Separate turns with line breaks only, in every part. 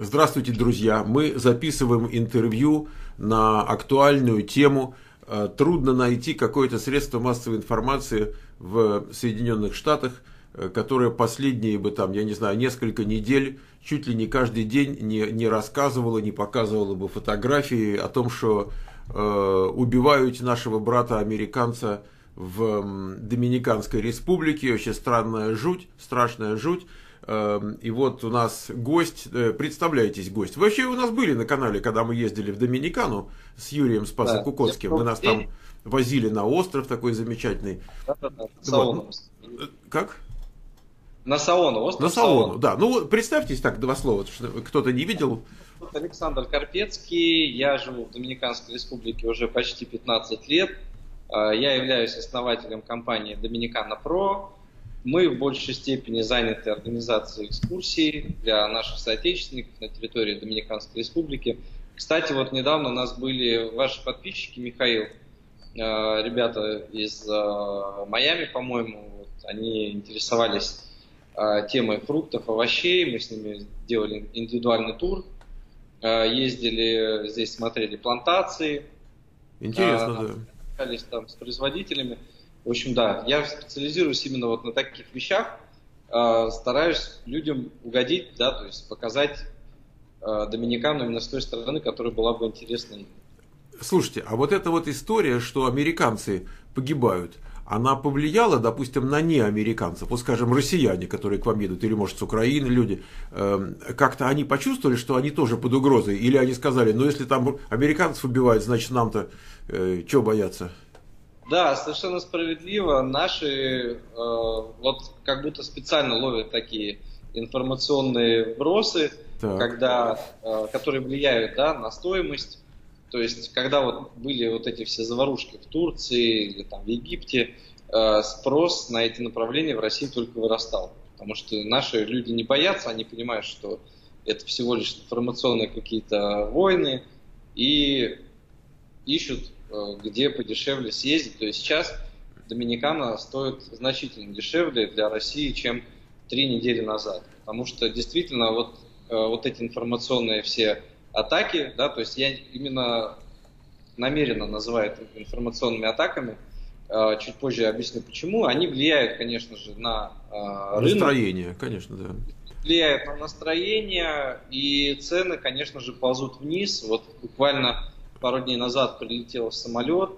Здравствуйте, друзья! Мы записываем интервью на актуальную тему. Трудно найти какое-то средство массовой информации в Соединенных Штатах, которое последние я не знаю, несколько недель, чуть ли не каждый день не рассказывало, не показывало бы фотографии о том, что убивают нашего брата-американца в Доминиканской республике. Вообще странная жуть, страшная жуть. И вот у нас гость, представляйтесь, гость. Вы вообще у нас были на канале, когда мы ездили в Доминикану с Юрием Спасо-Кукоцким. Вы нас там возили на остров такой замечательный.
Вот.
Как?
На Саону, остров
на Саону, да. Ну, представьтесь так, два слова, что кто-то не видел.
Александр Карпецкий, я живу в Доминиканской республике уже почти 15 лет. Я являюсь основателем компании Dominicana Pro. Мы в большей степени заняты организацией экскурсий для наших соотечественников на территории Доминиканской республики. Кстати, вот недавно у нас были ваши подписчики, Михаил, ребята из Майами, по-моему, вот, они интересовались темой фруктов, овощей, мы с ними делали индивидуальный тур, ездили здесь, смотрели плантации.
Интересно, да.
Общались там с производителями. В общем, да, я специализируюсь именно вот на таких вещах, стараюсь людям угодить, да, то есть показать Доминикану именно с той стороны, которая была бы интересна им.
Слушайте, а вот эта вот история, что американцы погибают, она повлияла, допустим, на неамериканцев, вот, скажем, россияне, которые к вам едут, или, может, с Украины люди, как-то они почувствовали, что они тоже под угрозой, или они сказали, ну, если там американцев убивают, значит, нам-то чего бояться?
Да, совершенно справедливо. Наши вот как будто специально ловят такие информационные вбросы, которые влияют, да, на стоимость. То есть, когда вот были вот эти все заварушки в Турции или там в Египте, спрос на эти направления в России только вырастал. Потому что наши люди не боятся, они понимают, что это всего лишь информационные какие-то войны и ищут, где подешевле съездить. То есть сейчас Доминикана стоит значительно дешевле для России, чем 3 недели назад. Потому что действительно вот эти информационные все атаки, да, то есть я именно намеренно называю это информационными атаками, чуть позже объясню почему. Они влияют, конечно же, на рынок.
Настроение, конечно, да.
Влияют на настроение, и цены, конечно же, ползут вниз. Вот буквально пару дней назад прилетел самолет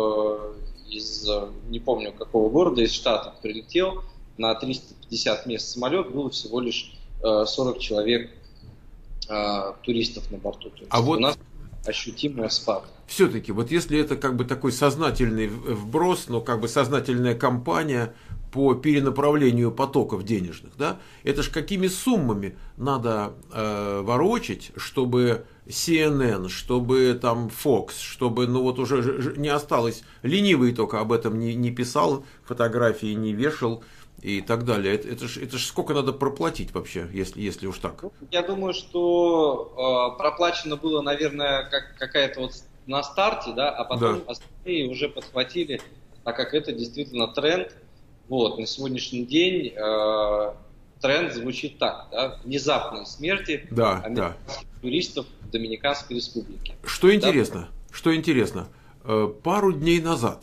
из, не помню какого города, из Штатов прилетел, на 350 мест самолет, было всего лишь 40 человек туристов на борту. То есть у нас ощутимый спад.
Все-таки, вот если это как бы такой сознательный вброс, но как бы сознательная кампания по перенаправлению потоков денежных, да, это ж какими суммами надо ворочать, чтобы CNN, чтобы там Fox, чтобы, ну вот уже не осталось, ленивый только об этом не писал, фотографии не вешал и так далее. Это ж сколько надо проплатить вообще, если уж так?
Я думаю, что проплачено было, наверное, какая-то вот на старте, да, а потом остальные уже подхватили, так как это действительно тренд. Вот, на сегодняшний день тренд звучит так, да, внезапные смерти американских туристов в Доминиканской республике.
Что интересно, пару дней назад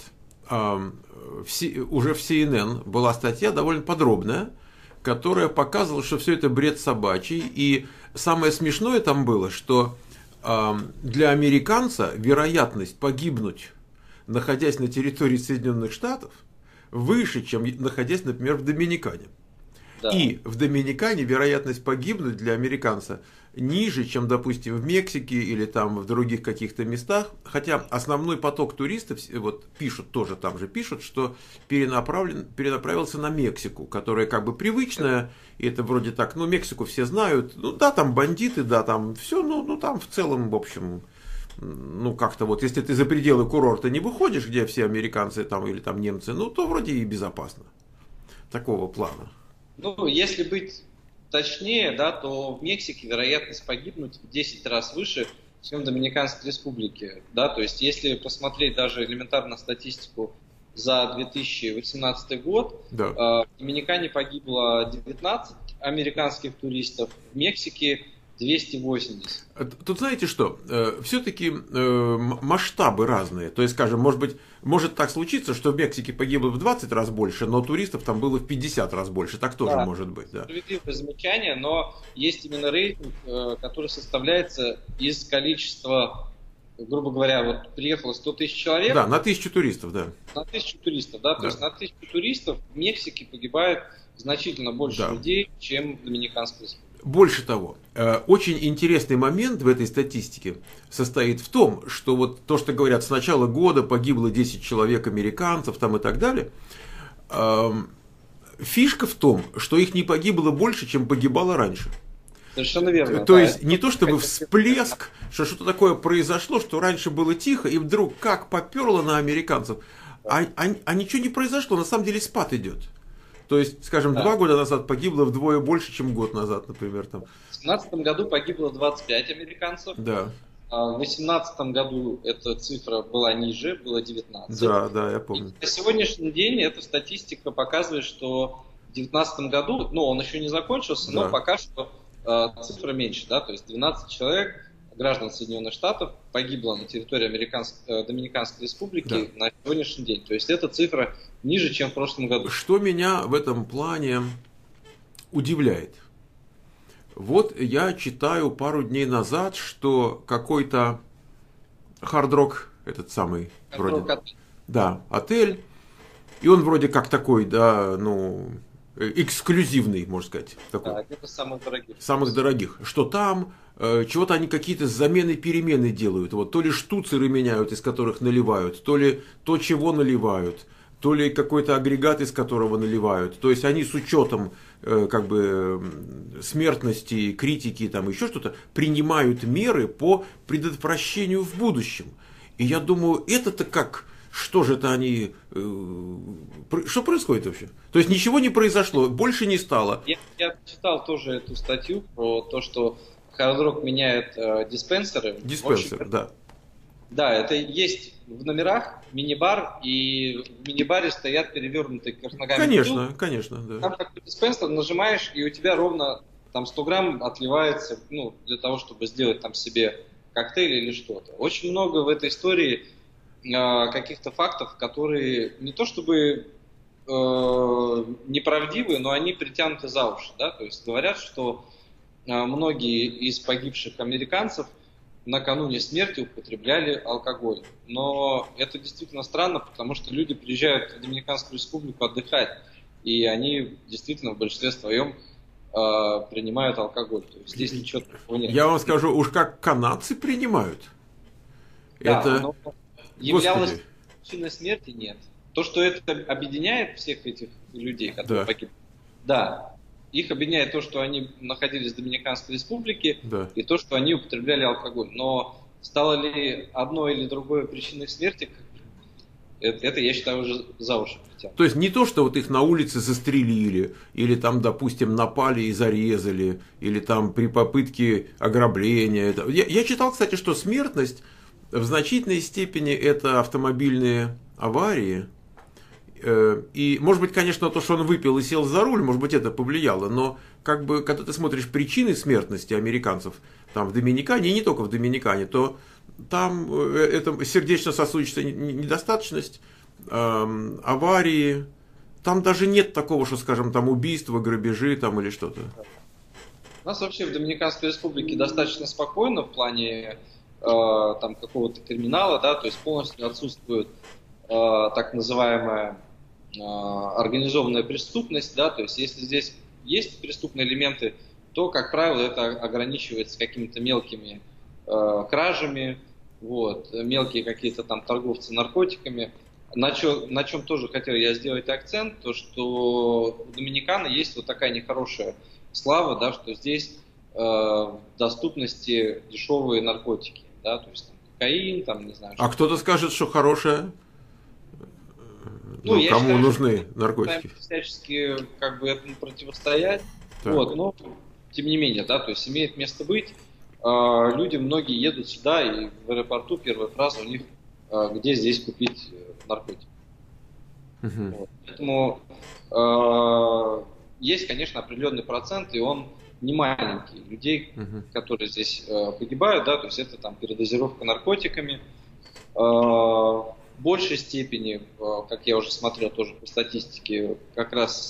уже в CNN была статья довольно подробная, которая показывала, что все это бред собачий, и самое смешное там было, что для американца вероятность погибнуть, находясь на территории Соединенных Штатов, выше, чем находясь, например, в Доминикане.
Да.
И в Доминикане вероятность погибнуть для американца ниже, чем, допустим, в Мексике или там в других каких-то местах. Хотя основной поток туристов, вот пишут, тоже там же пишут, что перенаправился на Мексику, которая как бы привычная, и это вроде так, ну, Мексику все знают, ну, да, там бандиты, да, там все, ну, там в целом, в общем, ну, как-то вот, если ты за пределы курорта не выходишь, где все американцы там или там немцы, ну, то вроде и безопасно. Такого плана.
Ну, если быть точнее, да, то в Мексике вероятность погибнуть в 10 раз выше, чем в Доминиканской республике. Да? То есть, если посмотреть даже элементарно статистику за 2018 год, в Доминикане погибло 19 американских туристов, в Мексике 280.
Тут знаете что, все-таки масштабы разные. То есть, скажем, может так случиться, что в Мексике погибло в 20 раз больше, но туристов там было в 50 раз больше. Так тоже может быть. Да.
Справедливое замечание, но есть именно рейтинг, который составляется из количества, грубо говоря, вот приехало 100 тысяч человек.
Да, на 1000 туристов, да.
На 1000 туристов, да. То есть на 1000 туристов в Мексике погибает значительно больше людей, чем в Доминиканской Республике.
Больше того, очень интересный момент в этой статистике состоит в том, что вот то, что говорят, с начала года погибло 10 человек американцев там и так далее, фишка в том, что их не погибло больше, чем погибало раньше.
Совершенно верно.
То есть не то чтобы всплеск, что что-то такое произошло, что раньше было тихо, и вдруг как поперло на американцев, а ничего не произошло, на самом деле спад идет. То есть, скажем, 2 года назад погибло вдвое больше, чем год назад, например. Там.
В 2017 году погибло 25 американцев.
Да.
В 2018 году эта цифра была ниже, было 19.
Да, я помню.
И на сегодняшний день эта статистика показывает, что в 2019 году, он еще не закончился, но пока что цифра меньше. Да? То есть 12 человек, граждан Соединенных Штатов, погибло на территории Доминиканской Республики на сегодняшний день. То есть эта цифра ниже, чем в прошлом году.
Что меня в этом плане удивляет? Вот я читаю пару дней назад, что какой-то хард-рок, этот самый вроде, отель, и он вроде как такой, эксклюзивный, можно сказать. Такой,
это самых дорогих.
Самых дорогих. Что там чего-то они какие-то замены-перемены делают. Вот, то ли штуцеры меняют, из которых наливают, то ли то, чего наливают, то ли какой-то агрегат, из которого наливают. То есть они с учетом смертности, критики, там еще что-то, принимают меры по предотвращению в будущем. И я думаю, это-то как... Что же это они... Что происходит вообще? То есть ничего не произошло, больше не стало.
Я читал тоже эту статью про то, что хард-рок меняет диспенсеры.
Диспенсеры, да.
Да, это есть в номерах мини-бар, и в мини-баре стоят перевернутые кверх ногами.
Конечно, да.
Там такой диспенсер, нажимаешь, и у тебя ровно там 100 грамм отливается, для того, чтобы сделать там себе коктейль или что-то. Очень много в этой истории каких-то фактов, которые не то чтобы неправдивы, но они притянуты за уши. Да? То есть говорят, что многие из погибших американцев накануне смерти употребляли алкоголь. Но это действительно странно, потому что люди приезжают в Доминиканскую Республику отдыхать, и они действительно в большинстве своем принимают алкоголь. То есть здесь ничего такого нет.
Я вам скажу, уж как канадцы принимают.
Да, но являлось причиной смерти, нет. То, что это объединяет всех этих людей, которые погибли, их объединяет то, что они находились в Доминиканской Республике, и то, что они употребляли алкоголь. Но стало ли одно или другое причиной смерти, это, я считаю, уже за уши притянуто.
То есть не то, что вот их на улице застрелили, или там, допустим, напали и зарезали, или там при попытке ограбления. Я читал, кстати, что смертность в значительной степени это автомобильные аварии. И, может быть, конечно, то, что он выпил и сел за руль, может быть, это повлияло, но как бы, когда ты смотришь причины смертности американцев там в Доминикане, и не только в Доминикане, то там это сердечно-сосудистая недостаточность, аварии, там даже нет такого, что, скажем, там убийства, грабежи там, или что-то.
У нас вообще в Доминиканской Республике достаточно спокойно в плане там какого-то криминала, да, то есть полностью отсутствует так называемая организованная преступность, да, то есть если здесь есть преступные элементы, то, как правило, это ограничивается какими-то мелкими кражами, мелкие какие-то там торговцы наркотиками. На чем тоже хотел я сделать акцент, то что у Доминиканы есть вот такая нехорошая слава, да, что здесь в доступности дешевые наркотики, да, то есть там, кокаин, там, не знаю.
А кто-то скажет, что хорошая?
Я
кому
считаю,
нужны наркотики?
Всячески как бы этому противостоять. Но тем не менее, да, то есть имеет место быть. Люди многие едут сюда, и в аэропорту первая фраза у них: где здесь купить наркотики. Поэтому есть, конечно, определенный процент, и он не маленький. Людей, которые здесь погибают, да, то есть это там передозировка наркотиками. В большей степени, как я уже смотрел тоже по статистике, как раз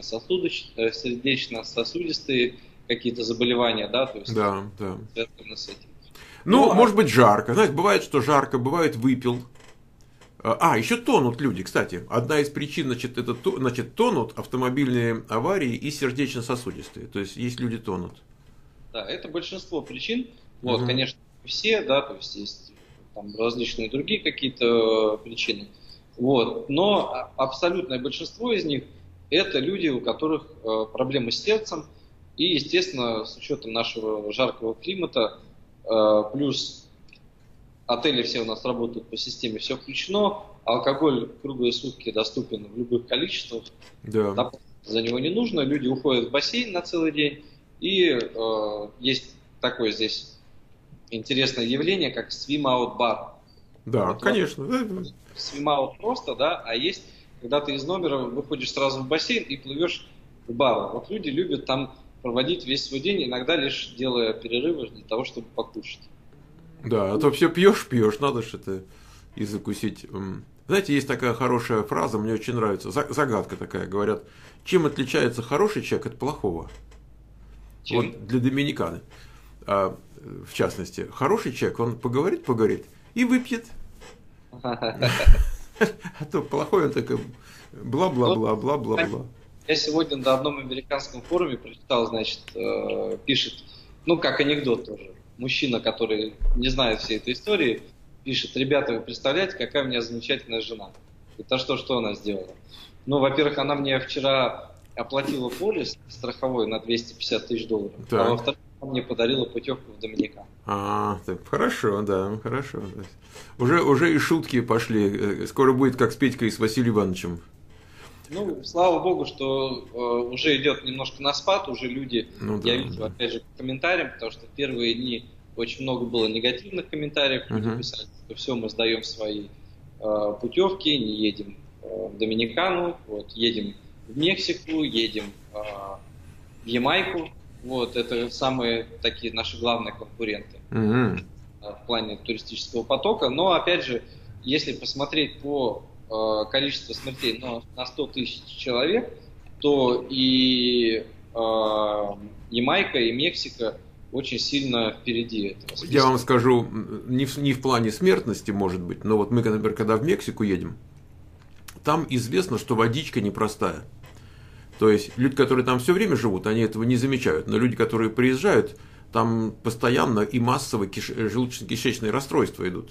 сердечно-сосудистые какие-то заболевания, да, то есть связаны с этим.
Ну, может быть, жарко. Знаете, бывает, что жарко, бывает выпил. Еще тонут люди, кстати. Одна из причин, значит, тонут автомобильные аварии и сердечно-сосудистые. То есть люди тонут.
Да, это большинство причин. Вот, конечно, все, да, то есть есть там различные другие какие-то причины. Вот. Но абсолютное большинство из них это люди, у которых проблемы с сердцем. И, естественно, с учетом нашего жаркого климата, плюс отели все у нас работают по системе «все включено», алкоголь круглые сутки доступен в любых количествах,
да.
За него не нужно, люди уходят в бассейн на целый день, и есть такое здесь интересное явление, как swim-out бар.
Да, вот, конечно.
Swim-out просто, да, а есть, когда ты из номера выходишь сразу в бассейн и плывешь в бар. Вот люди любят там проводить весь свой день, иногда лишь делая перерывы для того, чтобы покушать.
Да, а то все пьешь, надо что-то и закусить. Знаете, есть такая хорошая фраза, мне очень нравится, загадка такая, говорят, чем отличается хороший человек от плохого?
Чем?
Вот для доминиканы, в частности, хороший человек, он поговорит и выпьет. А то плохой он такой бла-бла-бла.
Я сегодня на одном американском форуме прочитал, значит, пишет, как анекдот тоже. Мужчина, который не знает всей этой истории, пишет: ребята, вы представляете, какая у меня замечательная жена. Это что она сделала? Во-первых, она мне вчера оплатила полис страховой на $250 000,
да.
А во-вторых, она мне подарила путевку в Доминикану.
Хорошо, да, хорошо. Уже и шутки пошли. Скоро будет как с Петькой и с Василием Ивановичем.
Слава богу, что уже идет немножко на спад, уже люди, я вижу, опять же, по комментариям, потому что в первые дни очень много было негативных комментариев, люди писали, что все, мы сдаем свои путевки, не едем в Доминикану, едем в Мексику, едем в Ямайку, это самые такие наши главные конкуренты в плане туристического потока, но, опять же, если посмотреть по количество смертей на 100 000 человек, то и Ямайка, и Мексика очень сильно впереди этого списка.
Я вам скажу, не в плане смертности, может быть, но мы, например, когда в Мексику едем, там известно, что водичка непростая. То есть люди, которые там все время живут, они этого не замечают, но люди, которые приезжают, там постоянно и массово желудочно-кишечные расстройства идут.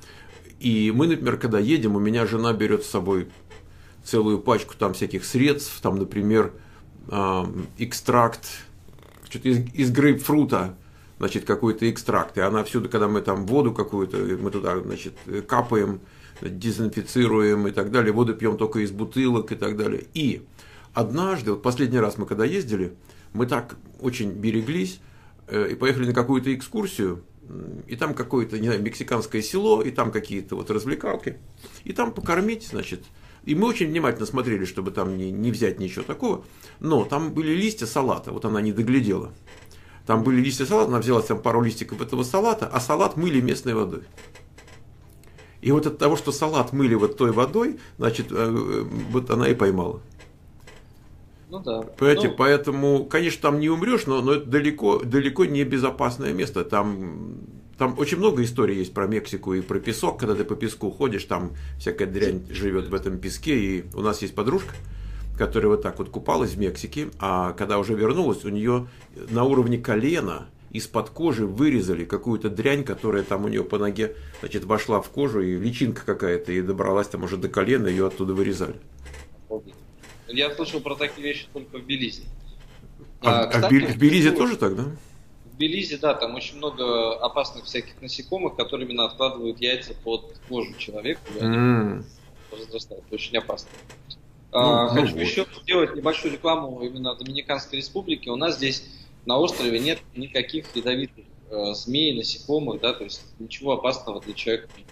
И мы, например, когда едем, у меня жена берет с собой целую пачку там всяких средств, там, например, экстракт, что-то из грейпфрута, значит, какой-то экстракт. И она всюду, когда мы там воду какую-то, мы туда, значит, капаем, дезинфицируем и так далее, воду пьем только из бутылок и так далее. И однажды, последний раз мы когда ездили, мы так очень береглись и поехали на какую-то экскурсию, и там какое-то, не знаю, мексиканское село, и там какие-то развлекалки, и там покормить, значит. И мы очень внимательно смотрели, чтобы там не взять ничего такого, но там были листья салата, она не доглядела. Там были листья салата, она взяла там пару листиков этого салата, а салат мыли местной водой. И от того, что салат мыли той водой, значит, она и поймала. Поэтому, конечно, там не умрешь, но это далеко не безопасное место. Там очень много историй есть про Мексику и про песок. Когда ты по песку ходишь, там всякая дрянь живет в этом песке. И у нас есть подружка, которая так купалась в Мексике, а когда уже вернулась, у нее на уровне колена из-под кожи вырезали какую-то дрянь, которая там у нее по ноге, значит, вошла в кожу, и личинка какая-то, и добралась там уже до колена, ее оттуда вырезали.
Я слышал про такие вещи только в Белизе.
Кстати, в Белизе тоже так, да?
В Белизе, да, там очень много опасных всяких насекомых, которые именно откладывают яйца под кожу человека, и они разрастают. Очень опасно. Хочу еще сделать небольшую рекламу именно Доминиканской Республики. У нас здесь на острове нет никаких ядовитых змей, насекомых, да, то есть ничего опасного для человека нет.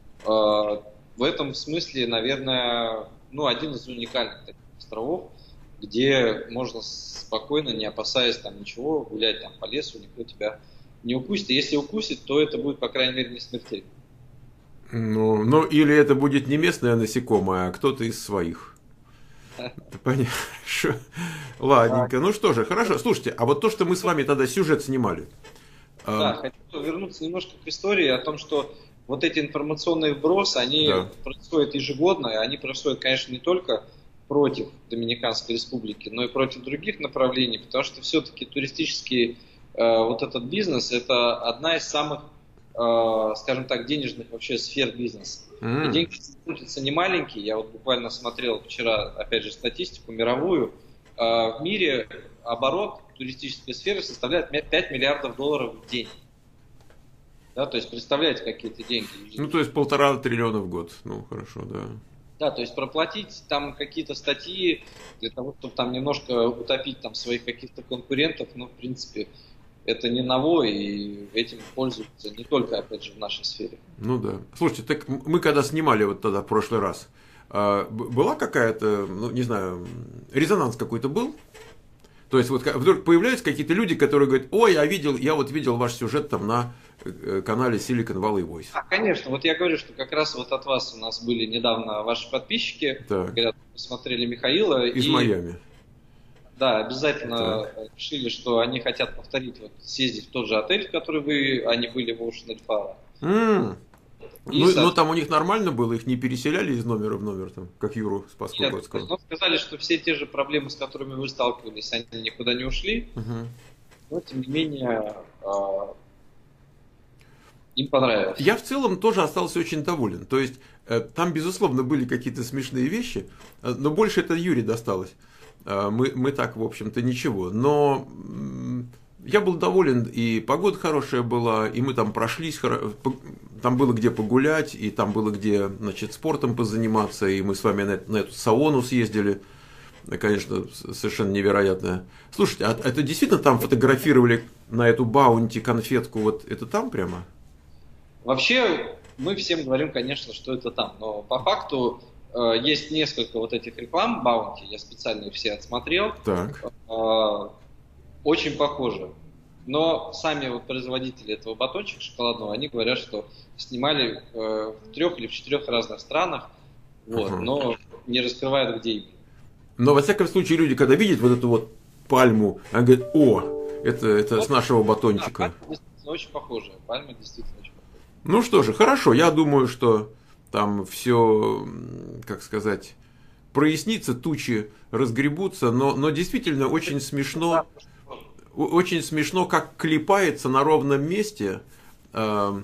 В этом смысле, наверное, один из уникальных таких островов. где можно спокойно, не опасаясь там ничего, гулять там по лесу, никто тебя не укусит. И если укусит, то это будет, по крайней мере, не смертельно.
Ну, или это будет не местное насекомое, а кто-то из своих. Понятно. Ладненько. Ну что же, хорошо. Слушайте, а вот то, что мы с вами тогда сюжет снимали.
Да, хочу вернуться немножко к истории о том, что вот эти информационные вбросы, они происходят ежегодно, и они происходят, конечно, не только против Доминиканской Республики, но и против других направлений, потому что все-таки туристический вот этот бизнес – это одна из самых, скажем так, денежных вообще сфер бизнеса. И деньги крутятся не маленькие. Я вот буквально смотрел вчера, опять же, статистику мировую. В мире оборот туристической сферы составляет 5 миллиардов долларов в день. Да, то есть представляете, какие-то деньги.
Ну, то есть 1,5 триллиона в год. Ну, хорошо, да.
Да, то есть проплатить там какие-то статьи для того, чтобы там немножко утопить там своих каких-то конкурентов, ну, в принципе, это не ново, и этим пользуются не только, опять же, в нашей сфере.
Ну да. Слушайте, так мы когда снимали вот тогда в прошлый раз, была какая-то, ну, не знаю, резонанс какой-то был? То есть вот вдруг появляются какие-то люди, которые говорят: ой, я вот видел ваш сюжет там на канале Silicon Valley Voice.
Конечно, вот я говорю, что как раз вот от вас у нас были недавно ваши подписчики, когда посмотрели Михаила.
Из Майами.
Да, обязательно решили, что они хотят повторить, вот, съездить в тот же отель, в который они были в Ocean Faro.
Ну, там у них нормально было, их не переселяли из номера в номер, там, как Юру Спасского
сказал. Но сказали, что все те же проблемы, с которыми вы сталкивались, они никуда не ушли, но тем не менее им понравилось.
Я в целом тоже остался очень доволен. То есть там, безусловно, были какие-то смешные вещи, но больше это Юре досталось. Мы так, в общем-то, ничего. Но я был доволен, и погода хорошая была, и мы там прошлись, там было где погулять, и там было где, значит, спортом позаниматься, и мы с вами на эту сауну съездили. Конечно, совершенно невероятно. Слушайте, а это действительно там фотографировали на эту баунти конфетку, вот это там прямо?
Вообще, мы всем говорим, конечно, что это там, но по факту есть несколько вот этих реклам баунти, я специально их все отсмотрел.
Так.
Очень похоже. Но сами вот производители этого батончика шоколадного, они говорят, что снимали в 3 или в 4 разных странах, вот, но не раскрывают, где именно.
Но во всяком случае люди, когда видят вот эту вот пальму, они говорят: о, это вот, с нашего батончика.
Да, пальма действительно очень похожая. Пальма действительно очень похожая.
Ну что же, хорошо, я думаю, что там все, как сказать, прояснится, тучи разгребутся, но действительно очень смешно. Очень смешно, как клепается на ровном месте, как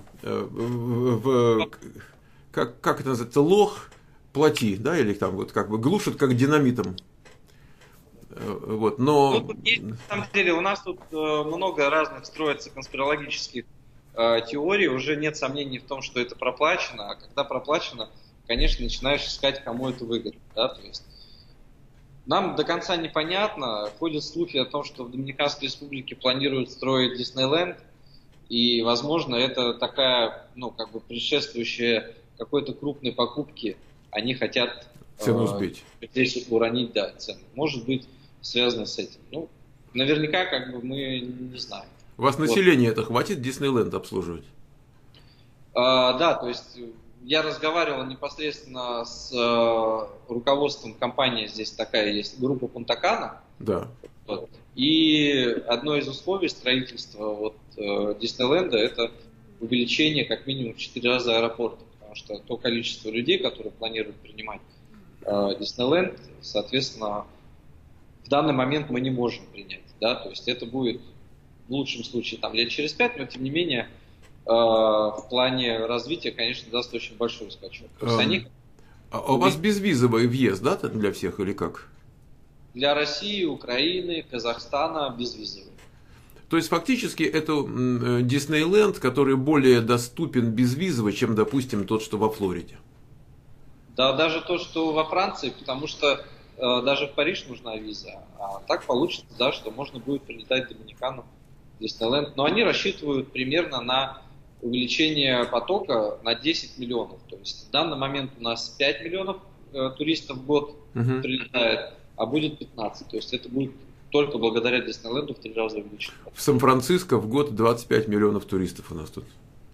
это называется, лох плоти, да, или там вот как бы глушат как динамитом. Вот, но...
Ну, на самом деле у нас тут много разных строится конспирологических теорий, уже нет сомнений в том, что это проплачено, а когда проплачено, конечно, начинаешь искать, кому это выгодно, да, то есть нам до конца непонятно, ходят слухи о том, что в Доминиканской Республике планируют строить Диснейленд, и, возможно, это такая, ну, как бы предшествующая какой-то крупной покупке, они хотят
цену сбить.
Здесь уронить, да, цену. Может быть, связано с этим. Ну, наверняка, как бы, мы не знаем.
У вас население это хватит Диснейленд обслуживать?
Да, то есть я разговаривал непосредственно с руководством компании, здесь такая есть группа Пунта-Кана.
Да.
Вот. И одно из условий строительства вот, Диснейленда – это увеличение как минимум в 4 раза аэропорта, потому что то количество людей, которые планируют принимать Диснейленд, соответственно, в данный момент мы не можем принять. Да? То есть это будет в лучшем случае там, лет через 5, но тем не менее в плане развития, конечно, даст очень большой скачок. То есть они...
А у вас безвизовый въезд, да, для всех или как?
Для России, Украины, Казахстана безвизовый.
То есть фактически это Диснейленд, который более доступен безвизово, чем, допустим, тот, что во Флориде.
Да, даже то, что во Франции, потому что даже в Париж нужна виза. А так получится, да, что можно будет прилетать в Доминикану, Диснейленд. Но они рассчитывают примерно на увеличение потока на 10 миллионов. То есть в данный момент у нас 5 миллионов туристов в год прилетает. а будет 15. То есть это будет только благодаря Диснейленду в 3 раза увеличено.
В Сан-Франциско в год 25 миллионов туристов у нас тут.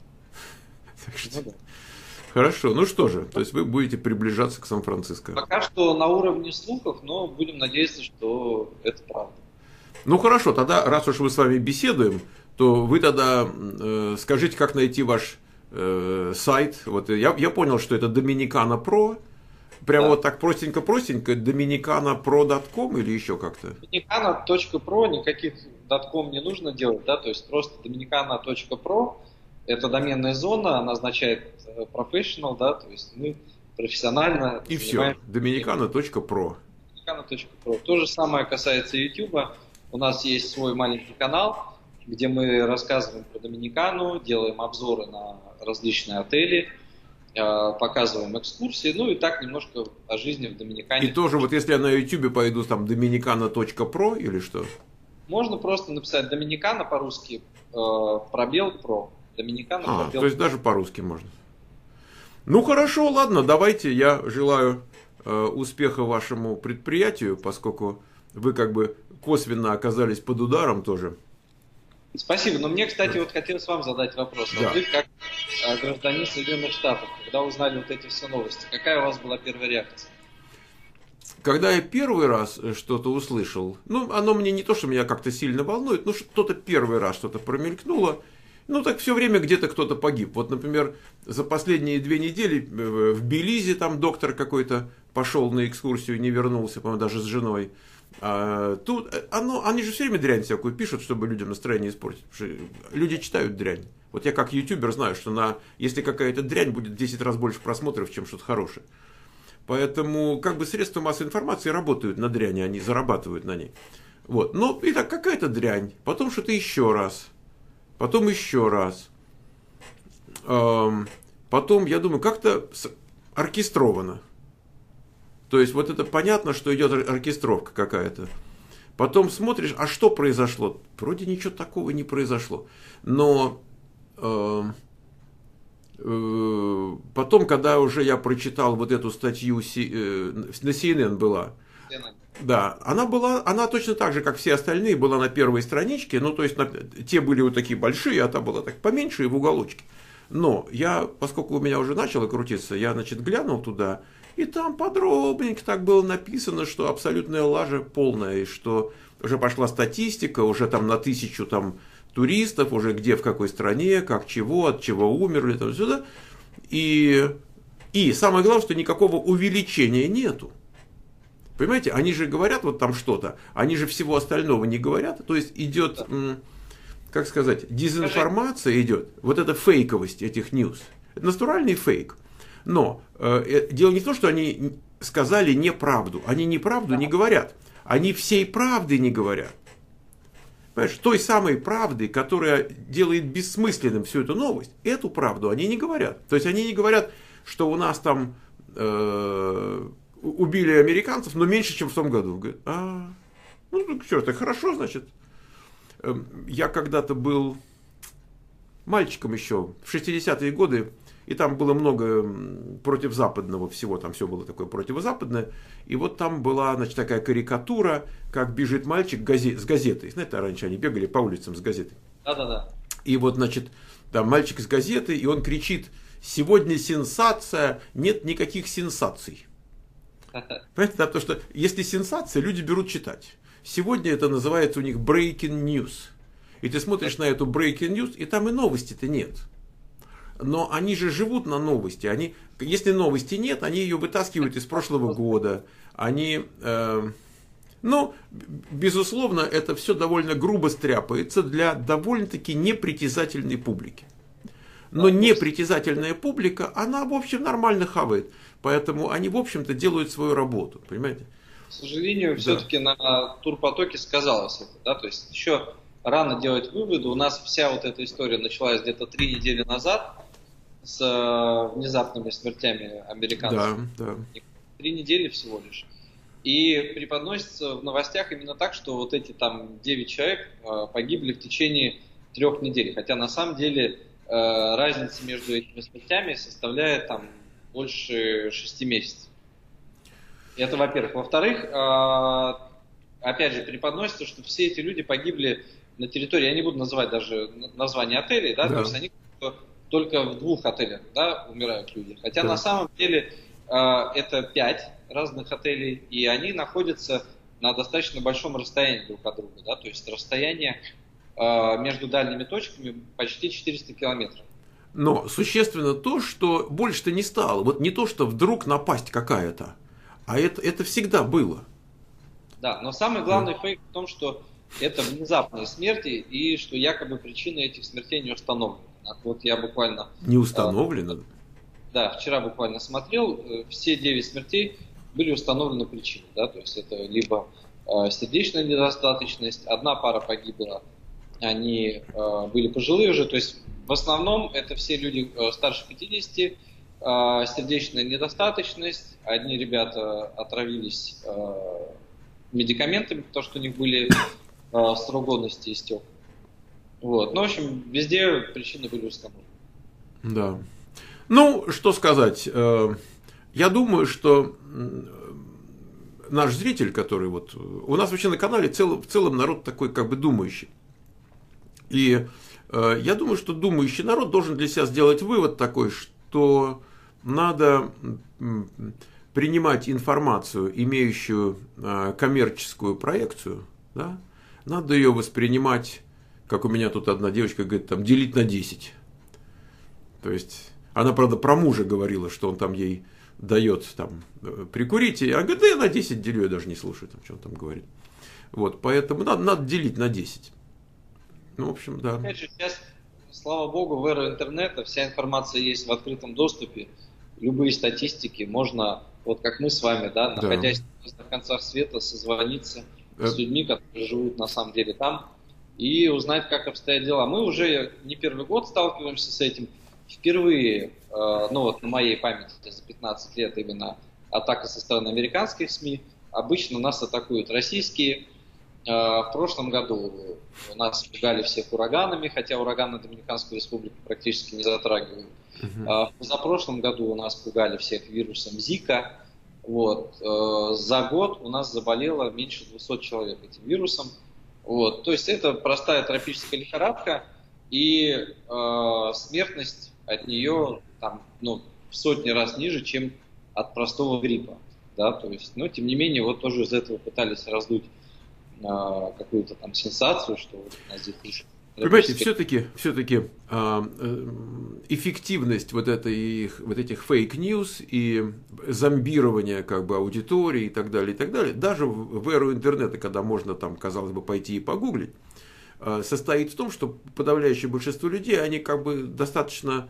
Ну, да.
Хорошо, ну что же, то есть вы будете приближаться к Сан-Франциско.
Пока что на уровне слухов, но будем надеяться, что это правда.
Ну хорошо, тогда, раз уж мы с вами беседуем, то вы тогда скажите, как найти ваш сайт. Вот я понял, что это Dominicana Pro. Прямо да. Вот так простенько-простенько, dominicana.pro.com или еще как-то?
Dominicana.pro, никаких .com не нужно делать, да, то есть просто dominicana.pro, это доменная зона, она означает professional, да, то есть мы профессионально...
И все, dominicana.pro.
Dominicana.pro. То же самое касается YouTube. У нас есть свой маленький канал, где мы рассказываем про Доминикану, делаем обзоры на различные отели, показываем экскурсии, ну и так немножко о жизни в Доминикане.
И тоже вот если я на YouTube пойду там dominicana.pro или что?
Можно просто написать Доминикана по-русски, пробел про. Доминикана пробел.
То есть даже по-русски можно. Ну хорошо, ладно, давайте, я желаю успеха вашему предприятию, поскольку вы как бы косвенно оказались под ударом тоже.
Спасибо. Но мне, кстати, вот хотелось вам задать вопрос.
Да.
Вот вы, как гражданин Соединенных Штатов, когда узнали вот эти все новости, какая у вас была первая реакция?
Когда я первый раз что-то услышал, ну, оно мне не то, что меня как-то сильно волнует, но что-то первый раз что-то промелькнуло, ну, так все время где-то кто-то погиб. Вот, например, за последние 2 недели в Белизе там доктор какой-то пошел на экскурсию, не вернулся, по-моему, даже с женой. Тут они же все время дрянь всякую пишут, чтобы людям настроение испортить. Потому что люди читают дрянь. Вот я как ютубер знаю, что если какая-то дрянь, будет в 10 раз больше просмотров, чем что-то хорошее. Поэтому как бы средства массовой информации работают на дряни, они зарабатывают на ней. Вот. Ну, и так какая-то дрянь, потом что-то еще раз, потом еще раз. Потом, я думаю, как-то оркестровано. То есть, вот это понятно, что идет оркестровка какая-то. Потом смотришь, а что произошло? Вроде ничего такого не произошло. Но потом, когда уже я прочитал вот эту статью, на CNN была, да, она точно так же, как все остальные, была на первой страничке. Ну, то есть, те были вот такие большие, а та была так поменьше и в уголочке. Но я, поскольку у меня уже начало крутиться, я, значит, глянул туда, и там подробненько так было написано, что абсолютная лажа полная, и что уже пошла статистика, уже там на 1000 там туристов, уже где, в какой стране, как чего, от чего умерли, там сюда. И самое главное, что никакого увеличения нету. Понимаете, они же говорят вот там что-то, они же всего остального не говорят, то есть идет, как сказать, дезинформация идет, вот эта фейковость этих ньюс, это натуральный фейк. Но дело не в том, что они сказали неправду. Они неправду не говорят. Они всей правды не говорят. Понимаешь, той самой правды, которая делает бессмысленным всю эту новость, эту правду они не говорят. То есть они не говорят, что у нас там убили американцев, но меньше, чем в том году. Говорят, ну что, это хорошо, значит. Я когда-то был мальчиком еще, в 60-е годы, и там было много противозападного всего, там все было такое противозападное. И вот там была, значит, такая карикатура, как бежит мальчик с газетой. Знаете, раньше они бегали по улицам с газетой.
Да-да-да.
И вот, значит, там мальчик с газетой, и он кричит: «Сегодня сенсация, нет никаких сенсаций». Понимаете, да, потому что если сенсация, люди берут читать. Сегодня это называется у них breaking news. И ты смотришь на эту breaking news, и там и новости-то нет. Но они же живут на новости. Если новости нет, они ее вытаскивают из прошлого года. Безусловно, это все довольно грубо стряпается для довольно-таки непритязательной публики. Но непритязательная публика, она, в общем, нормально хавает. Поэтому они, в общем-то, делают свою работу. Понимаете?
К сожалению, все-таки на турпотоке сказалось это. Да? То есть еще рано делать выводы. У нас вся вот эта история началась где-то 3 недели назад с внезапными смертями американцев.
Да.
3 недели всего лишь. И преподносится в новостях именно так, что вот эти там 9 человек погибли в течение 3 недель. Хотя на самом деле разница между этими смертями составляет там больше 6 месяцев. Это, во-первых. Во-вторых, опять же, преподносится, что все эти люди погибли на территории, я не буду называть даже название отелей, да, то есть они только в 2 отелях, да, умирают люди. Хотя на самом деле это 5 разных отелей, и они находятся на достаточно большом расстоянии друг от друга, да, то есть расстояние между дальними точками почти 400 километров.
Но существенно то, что больше-то не стало. Вот не то, что вдруг напасть какая-то, а это всегда было.
Да, но самый главный фейк в том, что это внезапные смерти, и что якобы причины этих смертей не установлены. Вот я буквально...
Не установлено?
Да, вчера буквально смотрел, все 9 смертей были установлены причины. Да, то есть это либо сердечная недостаточность, одна пара погибла, они были пожилые уже, то есть в основном это все люди старше 50, сердечная недостаточность, одни ребята отравились медикаментами, потому что у них были срок годности истек. Вот. Ну, в общем, везде причины были установлены.
Да. Ну, что сказать. Я думаю, что наш зритель, который вот... У нас вообще на канале в целом народ такой как бы думающий. И я думаю, что думающий народ должен для себя сделать вывод такой, что надо принимать информацию, имеющую коммерческую проекцию, да, надо ее воспринимать, как у меня тут одна девочка говорит, там, делить на 10. То есть, она, правда, про мужа говорила, что он там ей дает там, прикурить, и она говорит, да я на 10 делю, я даже не слушаю, там, что он там говорит. Вот, поэтому надо делить на 10. Ну, в общем, да.
Опять же, сейчас, слава богу, в эру интернета вся информация есть в открытом доступе, любые статистики можно, вот как мы с вами, да, находясь на концах света, созвониться с людьми, которые живут на самом деле там, и узнать, как обстоят дела. Мы уже не первый год сталкиваемся с этим. Впервые, ну вот на моей памяти за 15 лет именно атака со стороны американских СМИ. Обычно нас атакуют российские. В прошлом году нас пугали всех ураганами, хотя ураганы Доминиканскую республику практически не затрагивают. В позапрошлом году у нас пугали всех вирусом Зика. Вот. За год у нас заболело меньше 200 человек этим вирусом. Вот. То есть это простая тропическая лихорадка, и смертность от нее там, ну, в сотни раз ниже, чем от простого гриппа. Да? То есть, но тем не менее, вот тоже из этого пытались раздуть какую-то там сенсацию, что вот у нас здесь...
Понимаете, все-таки эффективность вот этих фейк-ньюс и зомбирование как бы аудитории и так далее, даже в эру интернета, когда можно там, казалось бы, пойти и погуглить, состоит в том, что подавляющее большинство людей, они как бы достаточно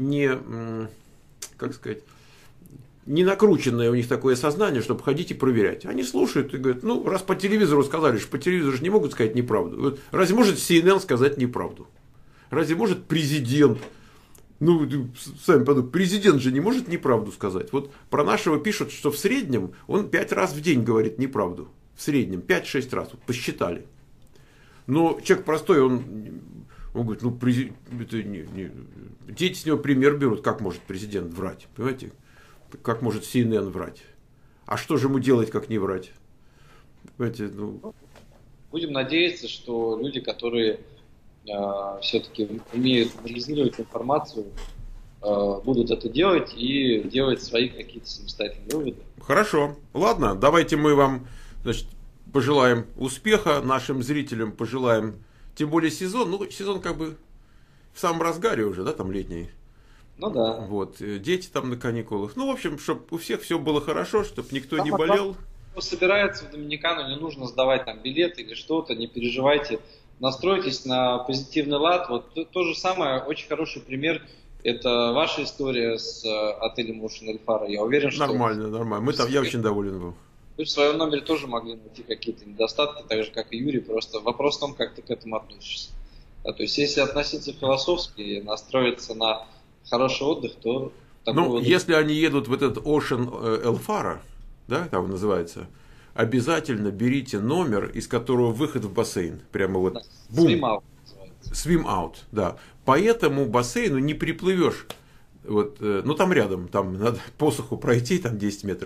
не накрученное у них такое сознание, чтобы ходить и проверять. Они слушают и говорят, ну, раз по телевизору сказали, что по телевизору же не могут сказать неправду. Вот, разве может CNN сказать неправду? Разве может президент? Ну, сами подумайте, президент же не может неправду сказать. Вот про нашего пишут, что в среднем он 5 раз в день говорит неправду. В среднем 5-6 раз. Вот, посчитали. Но человек простой, он говорит, ну, дети с него пример берут, как может президент врать, понимаете? Как может CNN врать? А что же ему делать, как не врать? Понимаете, ну...
Будем надеяться, что люди, которые все-таки умеют анализировать информацию, будут это делать и делать свои какие-то самостоятельные выводы.
Хорошо. Ладно, давайте мы вам, значит, пожелаем успеха, нашим зрителям пожелаем, тем более сезон, ну, сезон как бы в самом разгаре уже, да, там летний.
Ну да.
Вот, дети там на каникулах. Ну, в общем, чтобы у всех все было хорошо, чтобы никто не болел.
Кто собирается в Доминикану, не нужно сдавать там билеты или что-то, не переживайте. Настройтесь на позитивный лад. Вот то же самое, очень хороший пример. Это ваша история с отелем Ocean El Faro. Я уверен, что...
Нормально. Я очень доволен был.
Вы в своем номере тоже могли найти какие-то недостатки, так же, как и Юрий. Просто вопрос в том, как ты к этому относишься. Да, то есть, если относиться философски и настроиться на хороший отдых, то...
Ну, если они едут в этот Ocean El Faro, да, там называется, обязательно берите номер, из которого выход в бассейн. Прямо вот. Да,
swim out называется.
Swim out, да. По этому бассейну не приплывешь. Вот, ну, там рядом, там надо по суху пройти, там 10 метров.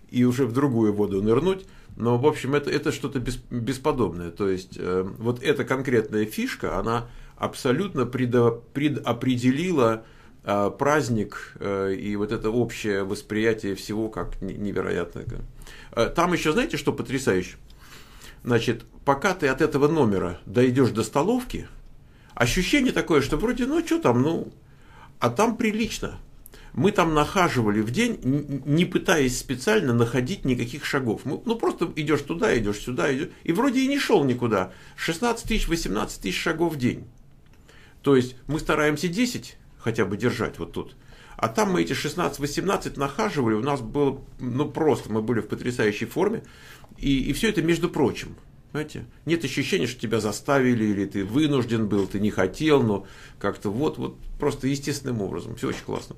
и уже в другую воду нырнуть. Но, в общем, это что-то бесподобное. То есть, вот эта конкретная фишка, она абсолютно предопределила праздник и вот это общее восприятие всего как невероятное. Там еще, знаете, что потрясающе? Значит, пока ты от этого номера дойдешь до столовки, ощущение такое, что вроде, ну, что там, ну, а там прилично. Мы там нахаживали в день, не пытаясь специально находить никаких шагов. Ну, просто идешь туда, идешь сюда, идешь, и вроде и не шел никуда. 16 тысяч, 18 тысяч шагов в день. То есть, мы стараемся 10 хотя бы держать вот тут. А там мы эти 16-18 нахаживали, у нас было, ну, просто, мы были в потрясающей форме. И все это между прочим. Понимаете? Нет ощущения, что тебя заставили, или ты вынужден был, ты не хотел, но как-то вот просто естественным образом. Все очень классно.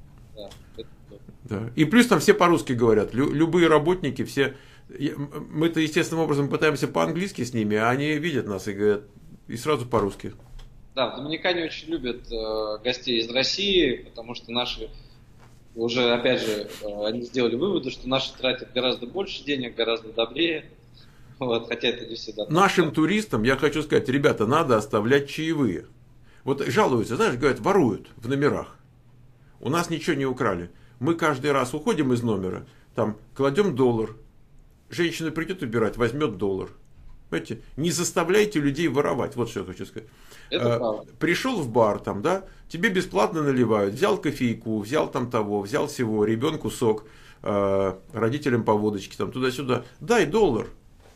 Да. И плюс там все по-русски говорят. Любые работники, все. Мы-то естественным образом пытаемся по-английски с ними, а они видят нас и говорят, и сразу по-русски.
Да, в Доминикане очень любят гостей из России, потому что наши, уже опять же, они сделали выводы, что наши тратят гораздо больше денег, гораздо добрее. Вот, хотя это не всегда.
Нашим туристам, я хочу сказать, ребята, надо оставлять чаевые. Вот жалуются, знаешь, говорят, воруют в номерах. У нас ничего не украли. Мы каждый раз уходим из номера, там кладем $1. Женщина придет убирать, возьмет $1. Понимаете? Не заставляйте людей воровать. Вот что я хочу сказать.
Это правда.
Пришел в бар, там, да, тебе бесплатно наливают. Взял кофейку, взял там того, взял всего, ребенку сок, родителям по водочке, там, туда-сюда. Дай $1.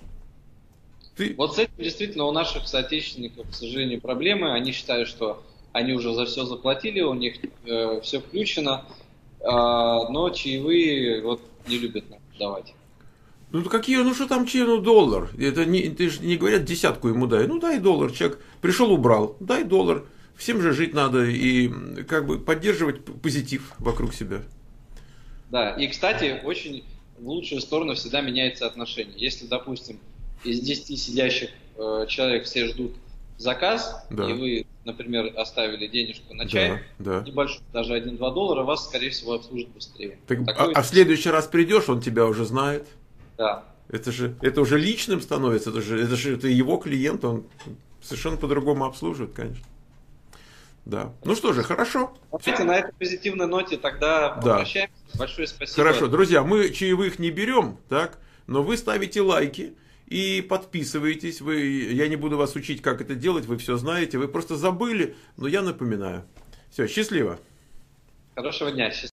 Вот с этим действительно у наших соотечественников, к сожалению, проблемы. Они считают, что они уже за все заплатили, у них все включено, но чаевые вот не любят давать.
Ну какие, ну что там чаевые, ну $1. Это ты же не говорят десятку ему дай. Ну дай $1, человек пришел, убрал, дай $1. Всем же жить надо и как бы поддерживать позитив вокруг себя.
Да, и кстати, очень в лучшую сторону всегда меняется отношение. Если, допустим, из 10 сидящих человек все ждут заказ, да, и вы, например, оставили денежку на чай, да, небольшой, даже $1-2, вас, скорее всего, обслужат быстрее.
Так, а в следующий раз придешь, он тебя уже знает.
Да.
Это уже личным становится, это его клиент, он совершенно по-другому обслуживает, конечно. Да. Ну что же, хорошо.
Смотрите, на этой позитивной ноте тогда попрощаемся. Большое спасибо.
Хорошо, друзья, мы чаевых не берем, так, но вы ставите лайки и подписываетесь. Я не буду вас учить, как это делать, вы все знаете, вы просто забыли, но я напоминаю. Все, счастливо.
Хорошего дня, счастливо.